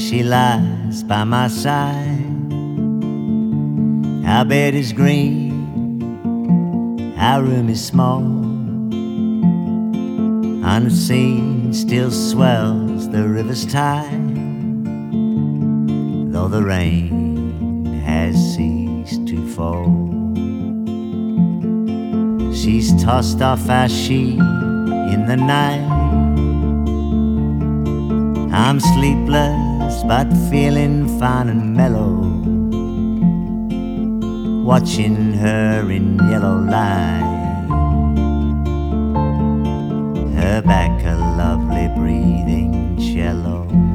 she lies by my side. Our bed is green, our room is small. Unseen still swells the river's tide, though the rain has ceased to fall. She's tossed off our sheet in the night. I'm sleepless but feeling fine and mellow, watching her in yellow light, her back a lovely breathing cello.